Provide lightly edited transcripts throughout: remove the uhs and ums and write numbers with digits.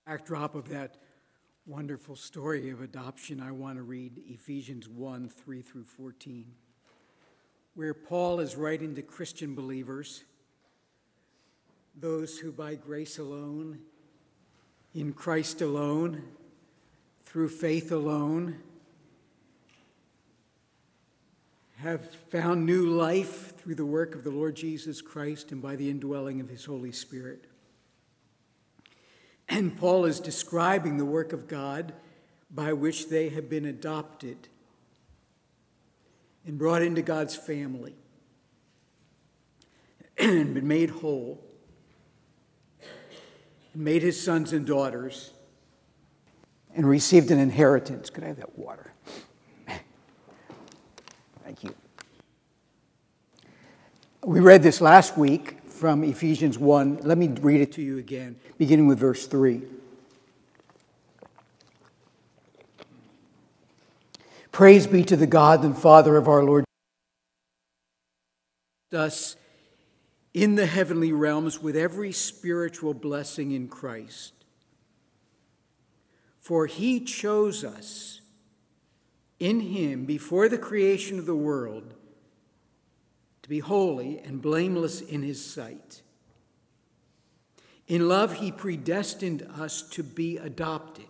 Backdrop of that wonderful story of adoption, I want to read Ephesians 1, 3 through 14, where Paul is writing to Christian believers, those who by grace alone, in Christ alone, through faith alone, have found new life through the work of the Lord Jesus Christ and by the indwelling of his Holy Spirit. And Paul is describing the work of God by which they have been adopted and brought into God's family and been made whole and made his sons and daughters and received an inheritance. Could I have that water? Thank you. We read this last week from Ephesians 1. Let me read it to you again, beginning with verse 3. Praise be to the God and Father of our Lord, us in the heavenly realms with every spiritual blessing in Christ. For he chose us in him before the creation of the world to be holy and blameless in his sight. In love, he predestined us to be adopted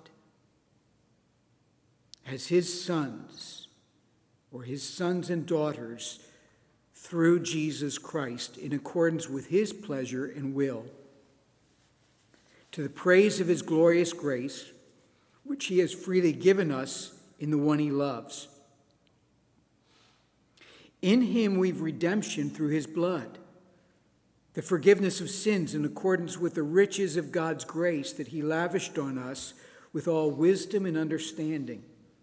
as his sons, or his sons and daughters, through Jesus Christ, in accordance with his pleasure and will, to the praise of his glorious grace, which he has freely given us in the one he loves. In him we've redemption through his blood, the forgiveness of sins in accordance with the riches of God's grace that he lavished on us with all wisdom and understanding.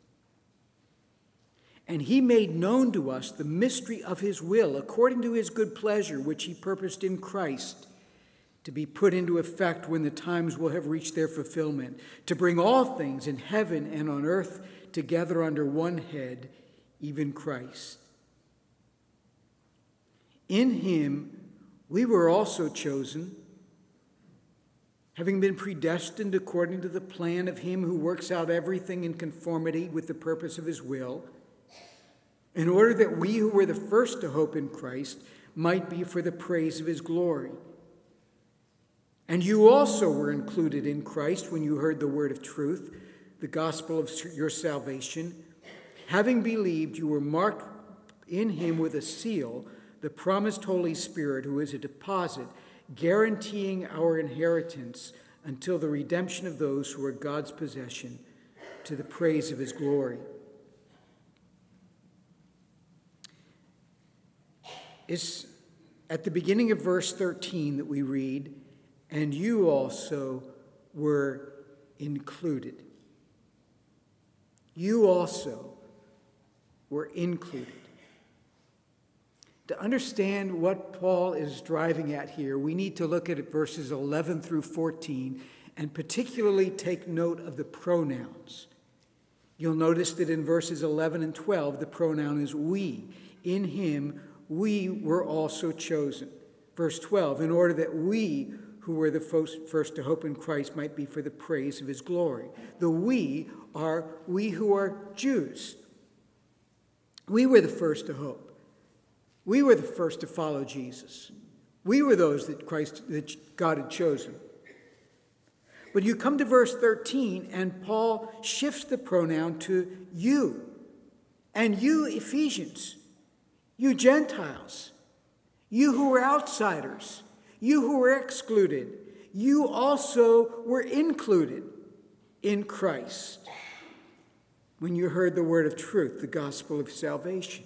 And he made known to us the mystery of his will, according to his good pleasure, which he purposed in Christ, to be put into effect when the times will have reached their fulfillment, to bring all things in heaven and on earth together under one head, even Christ. In him we were also chosen, having been predestined according to the plan of him who works out everything in conformity with the purpose of his will, in order that we who were the first to hope in Christ might be for the praise of his glory. And you also were included in Christ when you heard the word of truth, the gospel of your salvation. Having believed, you were marked in him with a seal, the promised Holy Spirit, who is a deposit, guaranteeing our inheritance until the redemption of those who are God's possession, to the praise of his glory. It's at the beginning of verse 13 that we read, and you also were included. You also were included. To understand what Paul is driving at here, we need to look at verses 11 through 14 and particularly take note of the pronouns. You'll notice that in verses 11 and 12, the pronoun is we. In him, we were also chosen. Verse 12, in order that we who were the first to hope in Christ might be for the praise of his glory. The we are we who are Jews. We were the first to hope. We were the first to follow Jesus. We were those that God had chosen. But you come to verse 13, and Paul shifts the pronoun to you. And you, Ephesians, you Gentiles, you who were outsiders, you who were excluded, you also were included in Christ when you heard the word of truth, the gospel of salvation.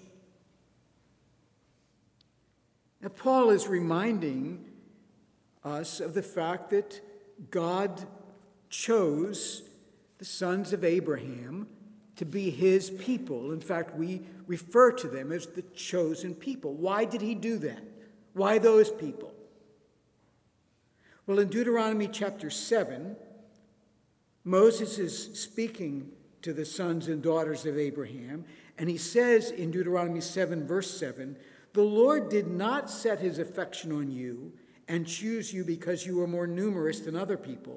Now, Paul is reminding us of the fact that God chose the sons of Abraham to be his people. In fact, we refer to them as the chosen people. Why did he do that? Why those people? Well, in Deuteronomy chapter 7, Moses is speaking to the sons and daughters of Abraham, and he says in Deuteronomy 7, verse 7, the Lord did not set his affection on you and choose you because you were more numerous than other people,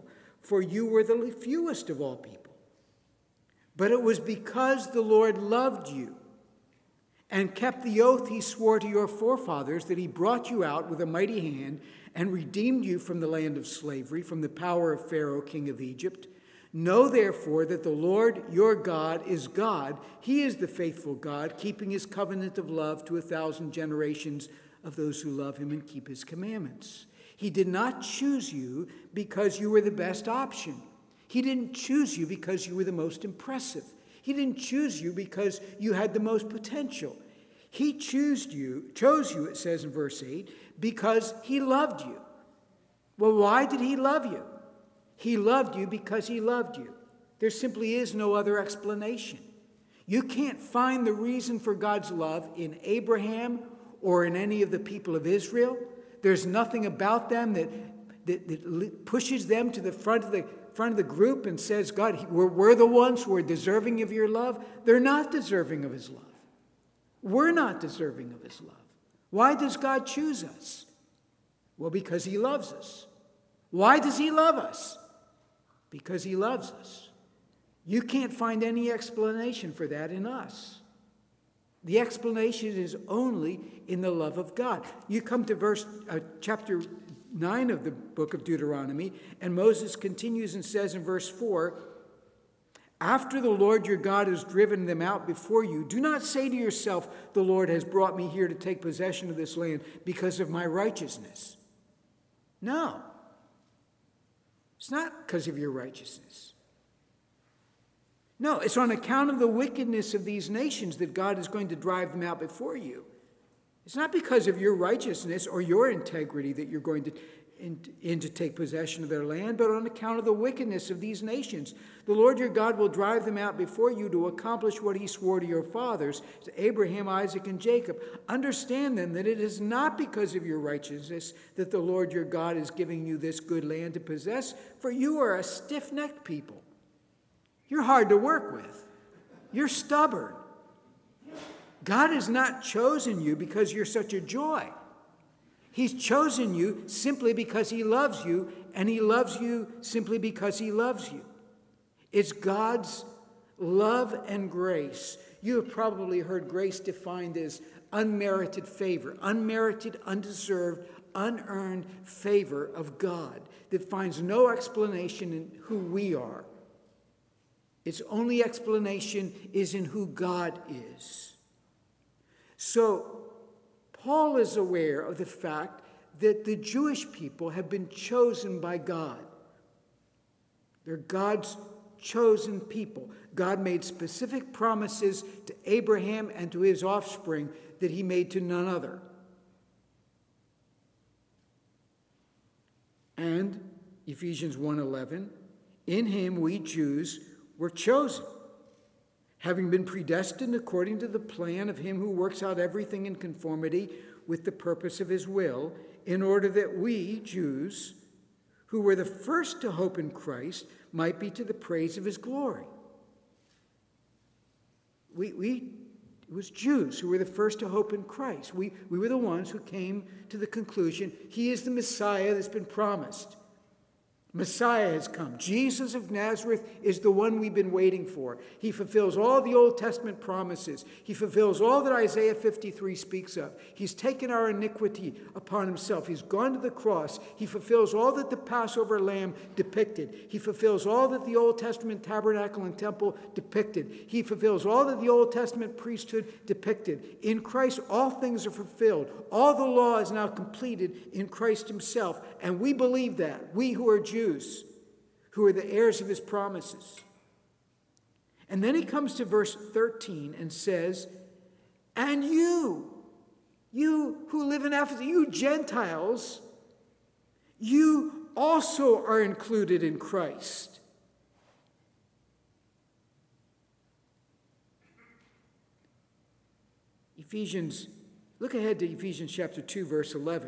for you were the fewest of all people. But it was because the Lord loved you and kept the oath he swore to your forefathers that he brought you out with a mighty hand and redeemed you from the land of slavery, from the power of Pharaoh, king of Egypt. Know therefore that the Lord your God is God. He is the faithful God, keeping his covenant of love to 1,000 generations of those who love him and keep his commandments. He did not choose you because you were the best option. He didn't choose you because you were the most impressive. He didn't choose you because you had the most potential. He chose you, it says in verse 8, because he loved you. Well, why did he love you? He loved you because he loved you. There simply is no other explanation. You can't find the reason for God's love in Abraham or in any of the people of Israel. There's nothing about them that pushes them to the front of the group and says, God, we're the ones who are deserving of your love. They're not deserving of his love. We're not deserving of his love. Why does God choose us? Well, because he loves us. Why does he love us? Because he loves us. You can't find any explanation for that in us. The explanation is only in the love of God. You come to chapter 9 of the book of Deuteronomy, and Moses continues and says in verse 4, after the Lord your God has driven them out before you, do not say to yourself, the Lord has brought me here to take possession of this land because of my righteousness. No. It's not because of your righteousness. No, it's on account of the wickedness of these nations that God is going to drive them out before you. It's not because of your righteousness or your integrity that you're going to take possession of their land, but on account of the wickedness of these nations. The Lord your God will drive them out before you to accomplish what he swore to your fathers, to Abraham, Isaac, and Jacob. Understand then that it is not because of your righteousness that the Lord your God is giving you this good land to possess, for you are a stiff-necked people. You're hard to work with. You're stubborn. God has not chosen you because you're such a joy. He's chosen you simply because he loves you, and he loves you simply because he loves you. It's God's love and grace. You have probably heard grace defined as unmerited favor, unmerited, undeserved, unearned favor of God that finds no explanation in who we are. Its only explanation is in who God is. So, Paul is aware of the fact that the Jewish people have been chosen by God. They're God's chosen people. God made specific promises to Abraham and to his offspring that he made to none other. And Ephesians 1:11, in him we Jews were chosen, having been predestined according to the plan of him who works out everything in conformity with the purpose of his will, in order that we, Jews, who were the first to hope in Christ, might be to the praise of his glory. It was Jews who were the first to hope in Christ. We were the ones who came to the conclusion, he is the Messiah that's been promised. Messiah has come. Jesus of Nazareth is the one we've been waiting for. He fulfills all the Old Testament promises. He fulfills all that Isaiah 53 speaks of. He's taken our iniquity upon himself. He's gone to the cross. He fulfills all that the Passover lamb depicted. He fulfills all that the Old Testament tabernacle and temple depicted. He fulfills all that the Old Testament priesthood depicted. In Christ, all things are fulfilled. All the law is now completed in Christ himself. And we believe that, we who are Jews, who are the heirs of his promises. And then he comes to verse 13 and says, and you who live in Ephesus, you Gentiles, you also are included in Christ. Look ahead to Ephesians chapter 2, verse 11.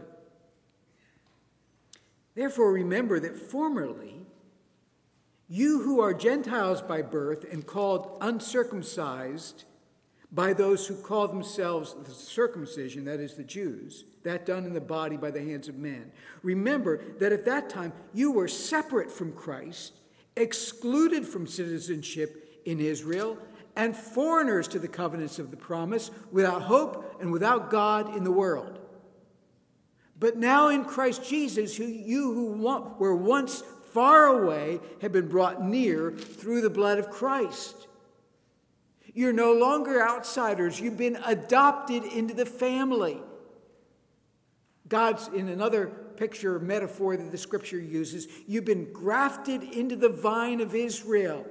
Therefore, remember that formerly, you who are Gentiles by birth and called uncircumcised by those who call themselves the circumcision, that is the Jews, that done in the body by the hands of men. Remember that at that time you were separate from Christ, excluded from citizenship in Israel, and foreigners to the covenants of the promise, without hope and without God in the world. But now in Christ Jesus, you who were once far away have been brought near through the blood of Christ. You're no longer outsiders. You've been adopted into the family. God's, in another picture, metaphor that the scripture uses, you've been grafted into the vine of Israel.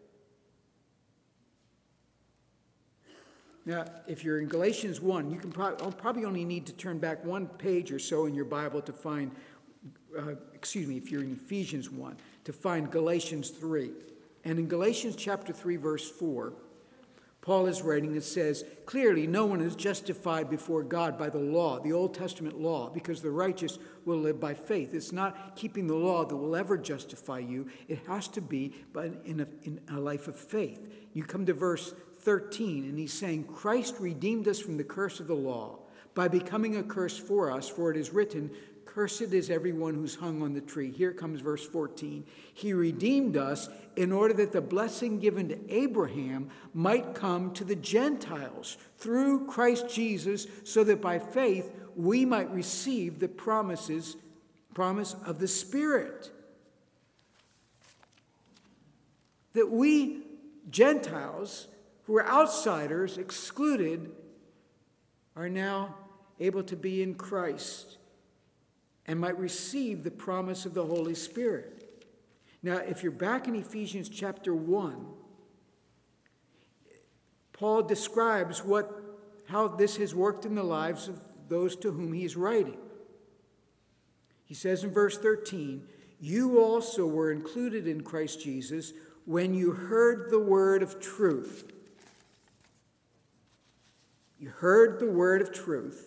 Now, if you're in Galatians 1, you can probably only need to turn back one page or so in your Bible to find, if you're in Ephesians 1, to find Galatians 3. And in Galatians chapter 3, verse 4, Paul is writing, it says, clearly no one is justified before God by the law, the Old Testament law, because the righteous will live by faith. It's not keeping the law that will ever justify you. It has to be in a life of faith. You come to verse 13, and he's saying, Christ redeemed us from the curse of the law by becoming a curse for us, for it is written, cursed is everyone who's hung on the tree. Here comes verse 14. He redeemed us in order that the blessing given to Abraham might come to the Gentiles through Christ Jesus, so that by faith we might receive the promise of the Spirit. That we Gentiles, who are outsiders, excluded, are now able to be in Christ and might receive the promise of the Holy Spirit. Now, if you're back in Ephesians chapter 1, Paul describes how this has worked in the lives of those to whom he's writing. He says in verse 13, you also were included in Christ Jesus when you heard the word of truth. You heard the word of truth,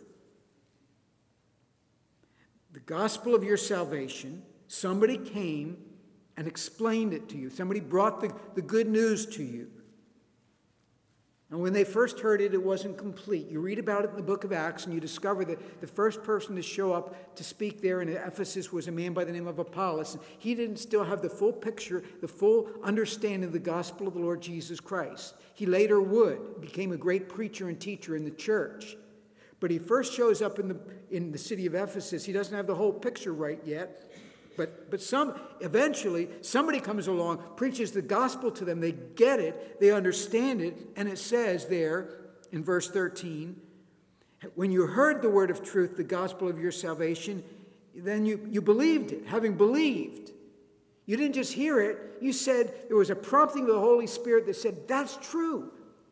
the gospel of your salvation. Somebody came and explained it to you. Somebody brought the good news to you. And when they first heard it, it wasn't complete. You read about it in the book of Acts, and you discover that the first person to show up to speak there in Ephesus was a man by the name of Apollos. And he didn't still have the full picture, the full understanding of the gospel of the Lord Jesus Christ. He later became a great preacher and teacher in the church. But he first shows up in the city of Ephesus. He doesn't have the whole picture right yet. But eventually somebody comes along, preaches the gospel to them. They get it, they understand it, and it says there in verse 13, when you heard the word of truth, the gospel of your salvation, then you believed it. Having believed, you didn't just hear it. You said there was a prompting of the Holy Spirit that said, that's true.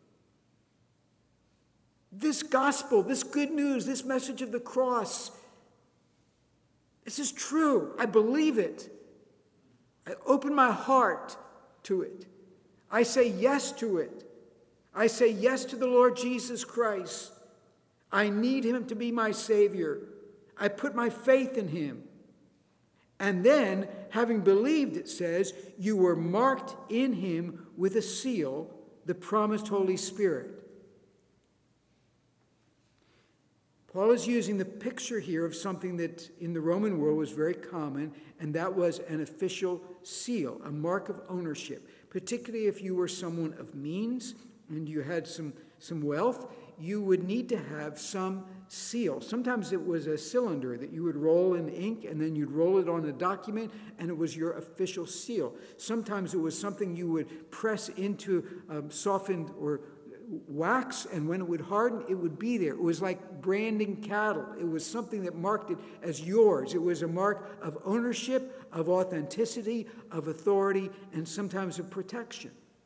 This gospel, this good news, this message of the cross, this is true. I believe it. I open my heart to it. I say yes to it. I say yes to the Lord Jesus Christ. I need him to be my Savior. I put my faith in him. And then, having believed, it says, you were marked in him with a seal, the promised Holy Spirit. Paul is using the picture here of something that in the Roman world was very common, and that was an official seal, a mark of ownership. Particularly if you were someone of means and you had some wealth, you would need to have some seal. Sometimes it was a cylinder that you would roll in ink, and then you'd roll it on a document, and it was your official seal. Sometimes it was something you would press into softened or wax, and when it would harden, it would be there. It was like branding cattle. It was something that marked it as yours. It was a mark of ownership, of authenticity, of authority, and sometimes of protection.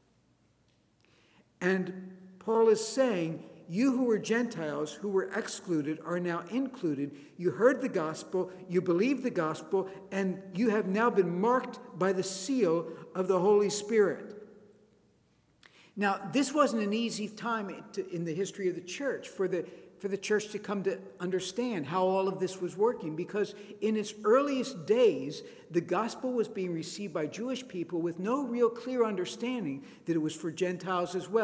And Paul is saying, you who were Gentiles, who were excluded, are now included. You heard the gospel, you believed the gospel, and you have now been marked by the seal of the Holy Spirit. Now, this wasn't an easy time in the history of the church for the church to come to understand how all of this was working, because in its earliest days, the gospel was being received by Jewish people with no real clear understanding that it was for Gentiles as well.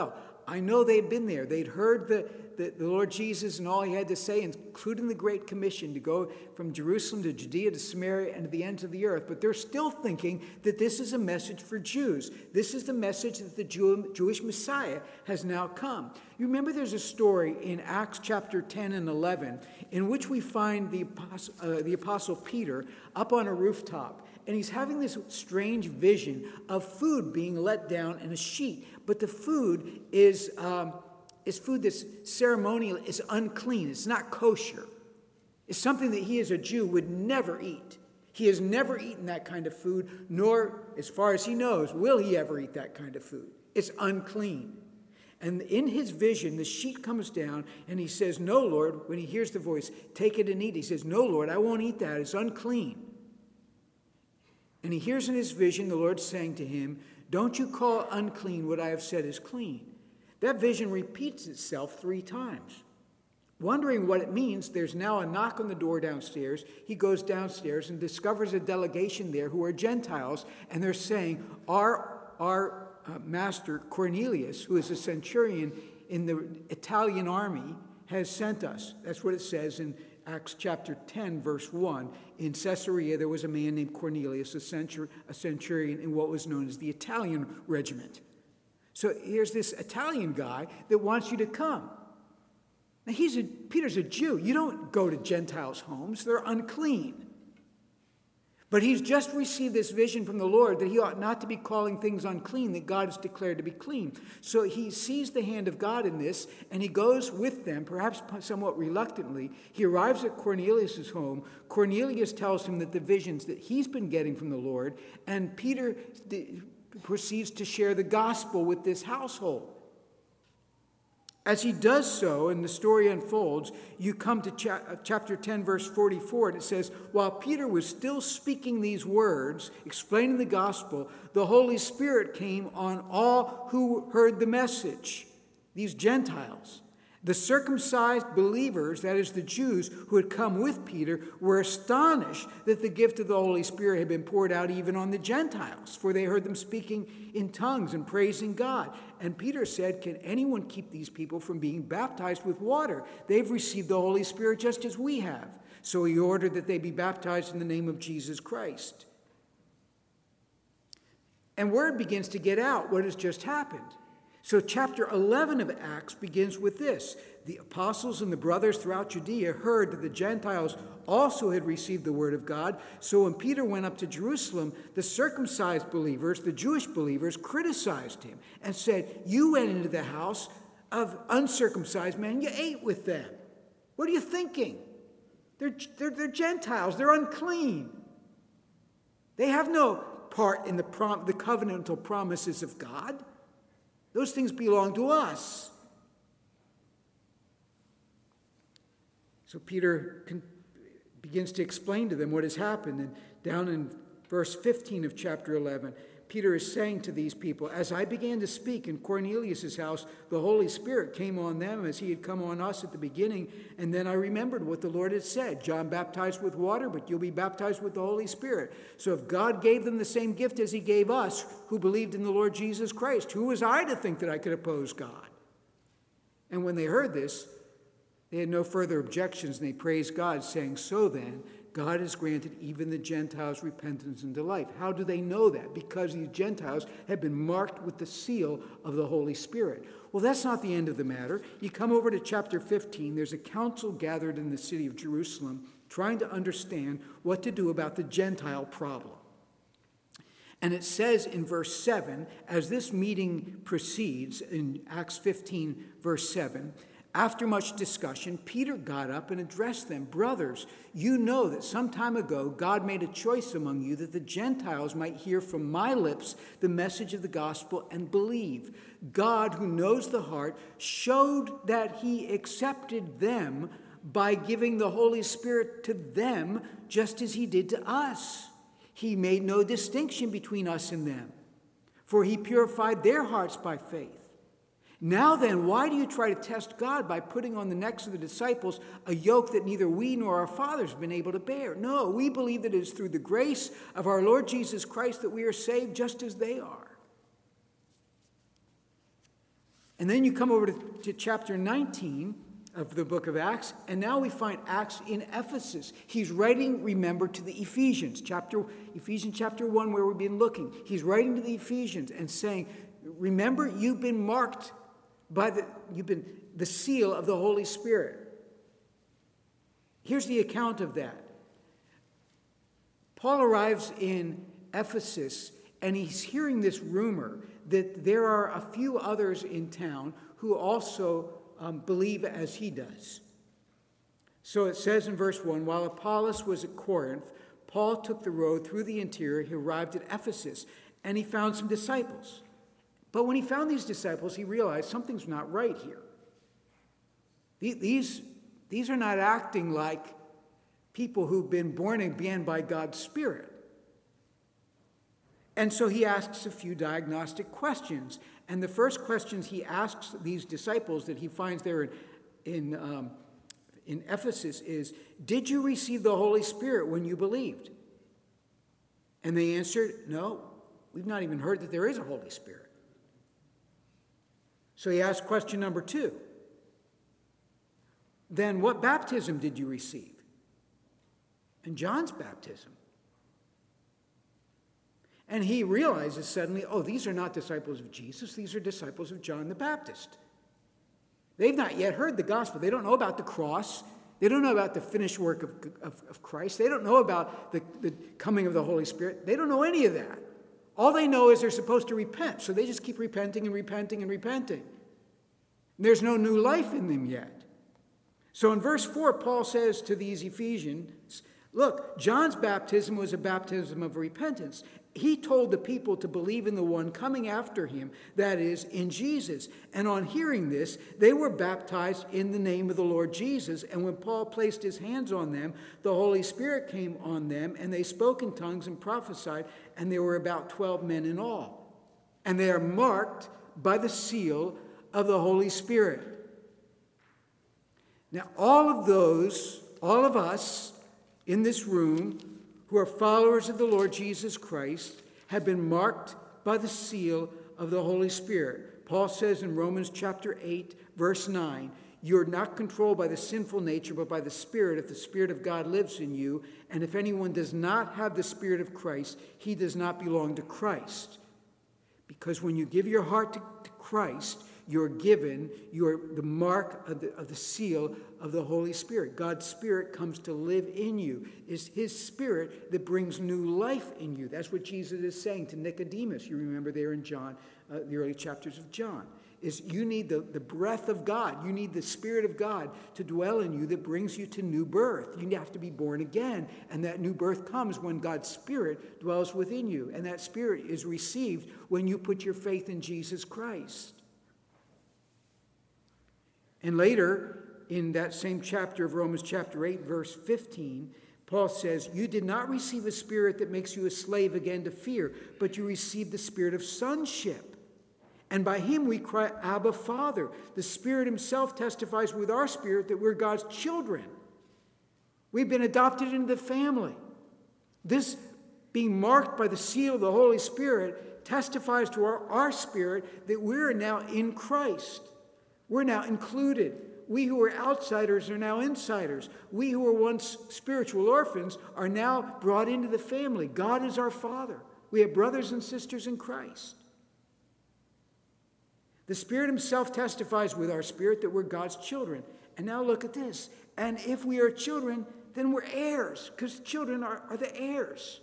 I know they'd been there. They'd heard the Lord Jesus and all he had to say, including the Great Commission to go from Jerusalem to Judea to Samaria and to the ends of the earth. But they're still thinking that this is a message for Jews. This is the message that the Jewish Messiah has now come. You remember there's a story in Acts chapter 10 and 11 in which we find the Apostle Peter up on a rooftop. And he's having this strange vision of food being let down in a sheet. But the food is food that's ceremonial, is unclean. It's not kosher. It's something that he as a Jew would never eat. He has never eaten that kind of food, nor, as far as he knows, will he ever eat that kind of food. It's unclean. And in his vision, the sheet comes down, and he says, "No, Lord," when he hears the voice, "take it and eat." He says, "No, Lord, I won't eat that. It's unclean." And he hears in his vision the Lord saying to him, "Don't you call unclean what I have said is clean." That vision repeats itself 3 times. Wondering what it means, there's now a knock on the door downstairs. He goes downstairs and discovers a delegation there who are Gentiles, and they're saying, our master Cornelius, who is a centurion in the Italian army, has sent us. That's what it says in Acts chapter 10, verse 1. In Caesarea, there was a man named Cornelius, a centurion in what was known as the Italian regiment. So here's this Italian guy that wants you to come. Now, Peter's a Jew. You don't go to Gentiles' homes. They're unclean. But he's just received this vision from the Lord that he ought not to be calling things unclean that God has declared to be clean. So he sees the hand of God in this, and he goes with them, perhaps somewhat reluctantly. He arrives at Cornelius' home. Cornelius tells him that the visions that he's been getting from the Lord, and Peter proceeds to share the gospel with this household. As he does so, and the story unfolds, you come to chapter 10, verse 44, and it says, "While Peter was still speaking these words, explaining the gospel, the Holy Spirit came on all who heard the message," these Gentiles. The circumcised believers, that is the Jews who had come with Peter, were astonished that the gift of the Holy Spirit had been poured out even on the Gentiles, for they heard them speaking in tongues and praising God. And Peter said, "Can anyone keep these people from being baptized with water? They've received the Holy Spirit just as we have." So he ordered that they be baptized in the name of Jesus Christ. And word begins to get out what has just happened. So chapter 11 of Acts begins with this. The apostles and the brothers throughout Judea heard that the Gentiles also had received the word of God. So when Peter went up to Jerusalem, the circumcised believers, the Jewish believers, criticized him and said, "You went into the house of uncircumcised men, you ate with them. What are you thinking? They're Gentiles, they're unclean. They have no part in the covenantal promises of God. Those things belong to us." So Peter begins to explain to them what has happened. And down in verse 15 of chapter 11, Peter is saying to these people, "As I began to speak in Cornelius' house, the Holy Spirit came on them as he had come on us at the beginning. And then I remembered what the Lord had said. John baptized with water, but you'll be baptized with the Holy Spirit. So if God gave them the same gift as he gave us, who believed in the Lord Jesus Christ, who was I to think that I could oppose God?" And when they heard this, they had no further objections, and they praised God, saying, "So then, God has granted even the Gentiles repentance and life." How do they know that? Because these Gentiles have been marked with the seal of the Holy Spirit. Well, that's not the end of the matter. You come over to chapter 15. There's a council gathered in the city of Jerusalem trying to understand what to do about the Gentile problem. And it says in verse 7, as this meeting proceeds, in Acts 15, verse 7, after much discussion, Peter got up and addressed them. "Brothers, you know that some time ago God made a choice among you that the Gentiles might hear from my lips the message of the gospel and believe. God, who knows the heart, showed that he accepted them by giving the Holy Spirit to them just as he did to us. He made no distinction between us and them, for he purified their hearts by faith. Now then, why do you try to test God by putting on the necks of the disciples a yoke that neither we nor our fathers have been able to bear? No, we believe that it is through the grace of our Lord Jesus Christ that we are saved just as they are." And then you come over to chapter 19 of the book of Acts, and now we find Acts in Ephesus. He's writing, remember, to the Ephesians chapter 1, where we've been looking. He's writing to the Ephesians and saying, remember, you've been marked by the seal of the Holy Spirit. Here's the account of that. Paul arrives in Ephesus, and he's hearing this rumor that there are a few others in town who also believe as he does. So it says in verse 1, while Apollos was at Corinth, Paul took the road through the interior. He arrived at Ephesus, and he found some disciples. But when he found these disciples, he realized something's not right here. These are not acting like people who've been born again by God's Spirit. And so he asks a few diagnostic questions. And the first questions he asks these disciples that he finds there in Ephesus is, did you receive the Holy Spirit when you believed? And they answered, no, we've not even heard that there is a Holy Spirit. So he asked question number 2. Then what baptism did you receive? And John's baptism. And he realizes suddenly, oh, these are not disciples of Jesus. These are disciples of John the Baptist. They've not yet heard the gospel. They don't know about the cross. They don't know about the finished work of Christ. They don't know about the coming of the Holy Spirit. They don't know any of that. All they know is they're supposed to repent. So they just keep repenting and repenting and repenting. And there's no new life in them yet. So in verse 4, Paul says to these Ephesians, look, John's baptism was a baptism of repentance. He told the people to believe in the one coming after him, that is, in Jesus. And on hearing this, they were baptized in the name of the Lord Jesus. And when Paul placed his hands on them, the Holy Spirit came on them, and they spoke in tongues and prophesied, and there were about 12 men in all. And they are marked by the seal of the Holy Spirit. Now, all of us in this room who are followers of the Lord Jesus Christ have been marked by the seal of the Holy Spirit. Paul says in Romans chapter 8, verse 9, you're not controlled by the sinful nature, but by the Spirit, if the Spirit of God lives in you. And if anyone does not have the Spirit of Christ, he does not belong to Christ. Because when you give your heart to Christ, you're given the mark of the seal of the Holy Spirit. God's Spirit comes to live in you. It's his Spirit that brings new life in you. That's what Jesus is saying to Nicodemus. You remember there in John, the early chapters of John. Is you need the breath of God. You need the Spirit of God to dwell in you that brings you to new birth. You have to be born again. And that new birth comes when God's Spirit dwells within you. And that Spirit is received when you put your faith in Jesus Christ. And later, in that same chapter of Romans chapter 8, verse 15, Paul says, you did not receive a spirit that makes you a slave again to fear, but you received the spirit of sonship. And by him we cry, Abba, Father. The Spirit himself testifies with our spirit that we're God's children. We've been adopted into the family. This being marked by the seal of the Holy Spirit testifies to our spirit that we're now in Christ. We're now included. We who were outsiders are now insiders. We who were once spiritual orphans are now brought into the family. God is our Father. We have brothers and sisters in Christ. The Spirit himself testifies with our spirit that we're God's children. And now look at this. And if we are children, then we're heirs, because children are the heirs.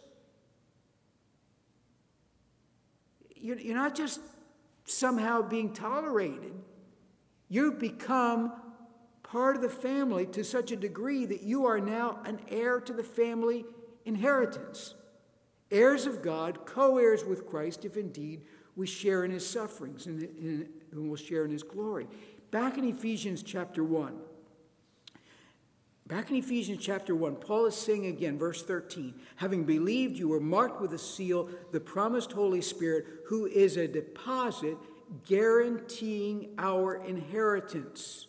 You're not just somehow being tolerated. You've become part of the family to such a degree that you are now an heir to the family inheritance. Heirs of God, co-heirs with Christ, if indeed we share in his sufferings and we'll share in his glory. Back in Ephesians chapter 1, Paul is saying again, verse 13, having believed you were marked with a seal, the promised Holy Spirit, who is a deposit guaranteeing our inheritance.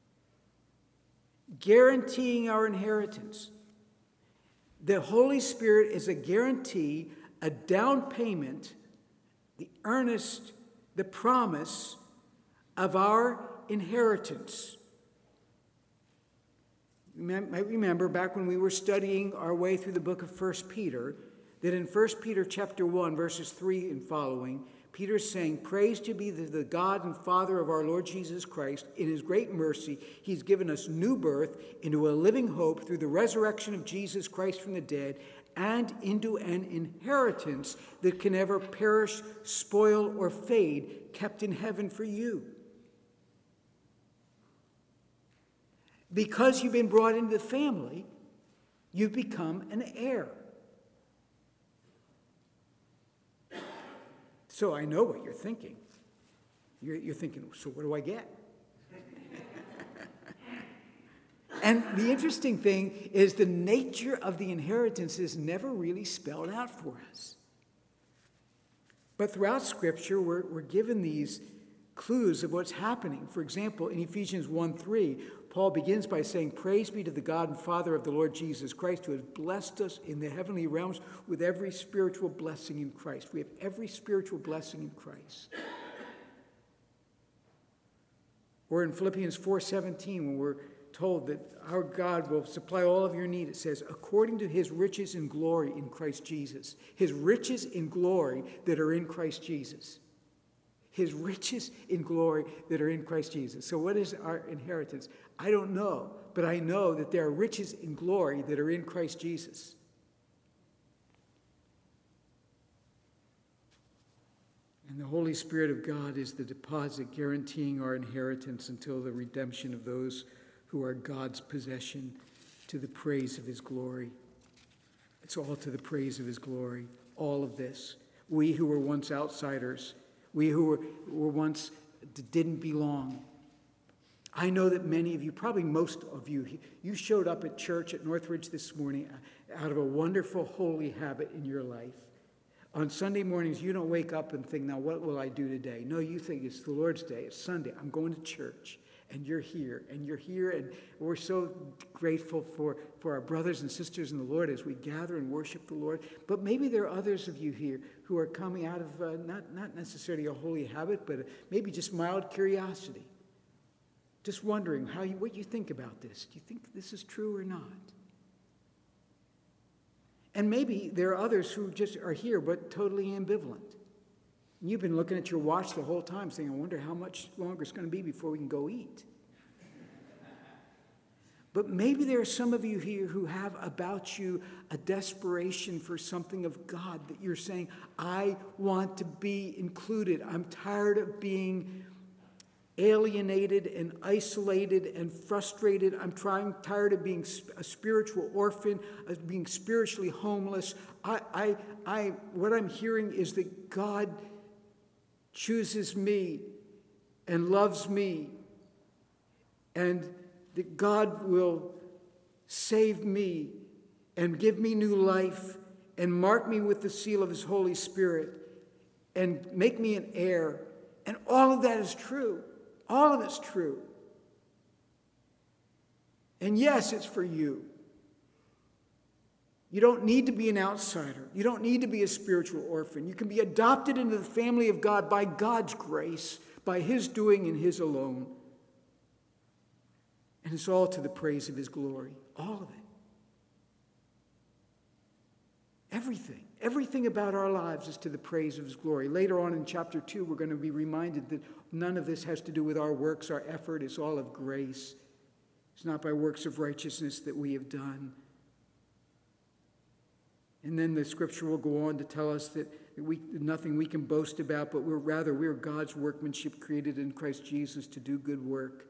Guaranteeing our inheritance. The Holy Spirit is a guarantee, a down payment, the earnest, the promise of our inheritance. You might remember back when we were studying our way through the book of 1 Peter, that in 1 Peter chapter 1, verses 3 and following, Peter's saying, praise to be the God and Father of our Lord Jesus Christ. In his great mercy, he's given us new birth into a living hope through the resurrection of Jesus Christ from the dead, and into an inheritance that can never perish, spoil, or fade, kept in heaven for you. Because you've been brought into the family, you've become an heir. So I know what you're thinking. You're thinking, so what do I get? And the interesting thing is the nature of the inheritance is never really spelled out for us. But throughout Scripture, we're given these clues of what's happening. For example, in Ephesians 1:3, Paul begins by saying, praise be to the God and Father of the Lord Jesus Christ, who has blessed us in the heavenly realms with every spiritual blessing in Christ. We have every spiritual blessing in Christ. Or in Philippians 4:17, when we're told that our God will supply all of your need, it says, according to his riches in glory in Christ Jesus. His riches in glory that are in Christ Jesus. His riches in glory that are in Christ Jesus. So what is our inheritance? I don't know, but I know that there are riches in glory that are in Christ Jesus. And the Holy Spirit of God is the deposit guaranteeing our inheritance until the redemption of those who are God's possession, to the praise of his glory. It's all to the praise of his glory, all of this. We who were once outsiders, we who were once didn't belong. I know that many of you, probably most of you, you showed up at church at Northridge this morning out of a wonderful holy habit in your life. On Sunday mornings, you don't wake up and think, now what will I do today? No, you think it's the Lord's Day, it's Sunday, I'm going to church. And you're here, and we're so grateful for our brothers and sisters in the Lord as we gather and worship the Lord. But maybe there are others of you here who are coming out of not necessarily a holy habit, but maybe just mild curiosity. Just wondering what you think about this. Do you think this is true or not? And maybe there are others who just are here but totally ambivalent. And you've been looking at your watch the whole time saying, I wonder how much longer it's going to be before we can go eat. But maybe there are some of you here who have about you a desperation for something of God, that you're saying, I want to be included. I'm tired of being alienated and isolated and frustrated. I'm tired of being a spiritual orphan, of being spiritually homeless. What I'm hearing is that God chooses me and loves me, and that God will save me and give me new life and mark me with the seal of his Holy Spirit and make me an heir. And all of that is true. All of it's true. And yes, it's for you. You don't need to be an outsider. You don't need to be a spiritual orphan. You can be adopted into the family of God by God's grace, by his doing and his alone. And it's all to the praise of his glory. All of it. Everything. Everything about our lives is to the praise of his glory. Later on in chapter 2, we're going to be reminded that none of this has to do with our works, our effort. It's all of grace. It's not by works of righteousness that we have done. And then the scripture will go on to tell us that nothing we can boast about, but we're God's workmanship created in Christ Jesus to do good work.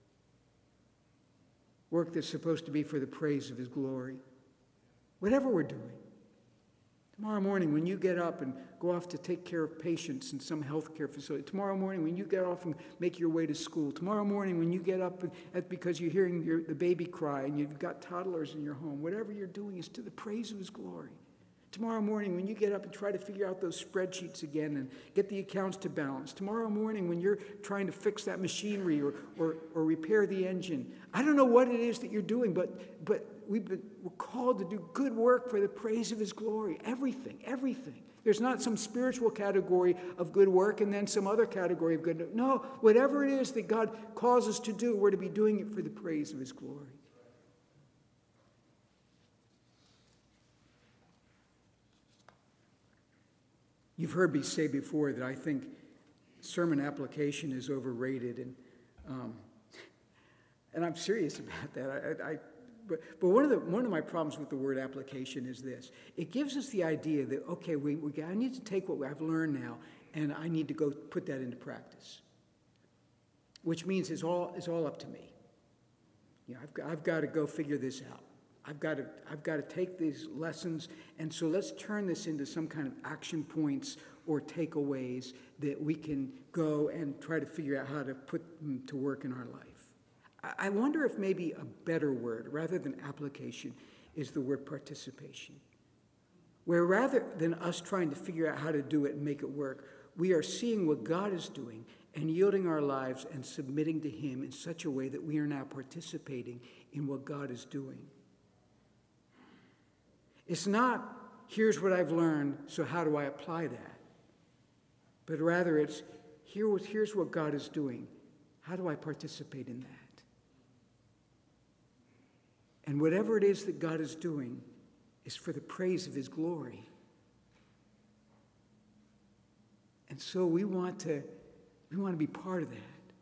Work that's supposed to be for the praise of his glory. Whatever we're doing. Tomorrow morning when you get up and go off to take care of patients in some healthcare facility. Tomorrow morning when you get off and make your way to school. Tomorrow morning when you get up because you're hearing the baby cry and you've got toddlers in your home. Whatever you're doing is to the praise of his glory. Tomorrow morning when you get up and try to figure out those spreadsheets again and get the accounts to balance. Tomorrow morning when you're trying to fix that machinery or repair the engine. I don't know what it is that you're doing, but we're called to do good work for the praise of his glory. Everything, everything. There's not some spiritual category of good work and then some other category of good. No, whatever it is that God calls us to do, we're to be doing it for the praise of his glory. You've heard me say before that I think sermon application is overrated, and I'm serious about that. But one of my problems with the word application is this: it gives us the idea that okay, I need to take what I've learned now, and I need to go put that into practice, which means it's all up to me. You know, I've got to go figure this out. I've got to take these lessons, and so let's turn this into some kind of action points or takeaways that we can go and try to figure out how to put them to work in our life. I wonder if maybe a better word, rather than application, is the word participation. Where rather than us trying to figure out how to do it and make it work, we are seeing what God is doing and yielding our lives and submitting to him in such a way that we are now participating in what God is doing. It's not, here's what I've learned, so how do I apply that? But rather it's, here's what God is doing. How do I participate in that? And whatever it is that God is doing is for the praise of his glory. And so we want to be part of that.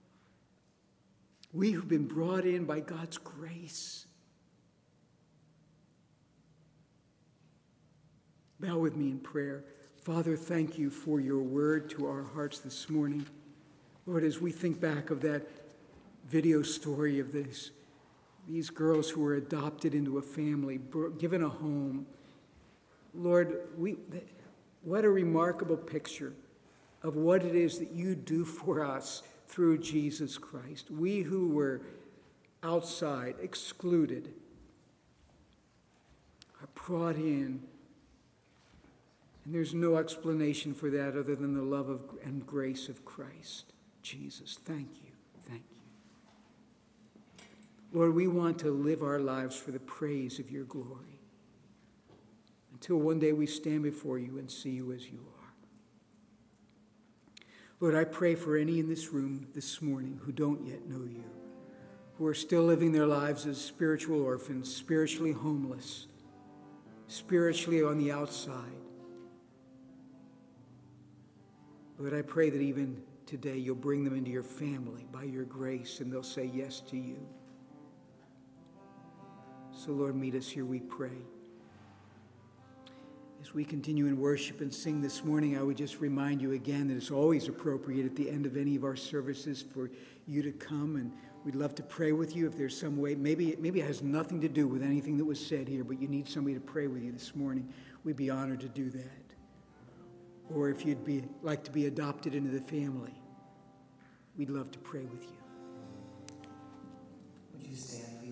We who've been brought in by God's grace. Bow with me in prayer. Father, thank you for your word to our hearts this morning. Lord, as we think back of that video story of these girls who were adopted into a family, given a home, Lord, what a remarkable picture of what it is that you do for us through Jesus Christ. We who were outside, excluded, are brought in. And there's no explanation for that other than the love and grace of Christ. Jesus, thank you. Thank you. Lord, we want to live our lives for the praise of your glory until one day we stand before you and see you as you are. Lord, I pray for any in this room this morning who don't yet know you, who are still living their lives as spiritual orphans, spiritually homeless, spiritually on the outside. Lord, I pray that even today you'll bring them into your family by your grace and they'll say yes to you. So Lord, meet us here, we pray. As we continue in worship and sing this morning, I would just remind you again that it's always appropriate at the end of any of our services for you to come, and we'd love to pray with you if there's some way. Maybe it has nothing to do with anything that was said here, but you need somebody to pray with you this morning. We'd be honored to do that. Or if you'd like to be adopted into the family, we'd love to pray with you. Would you stand?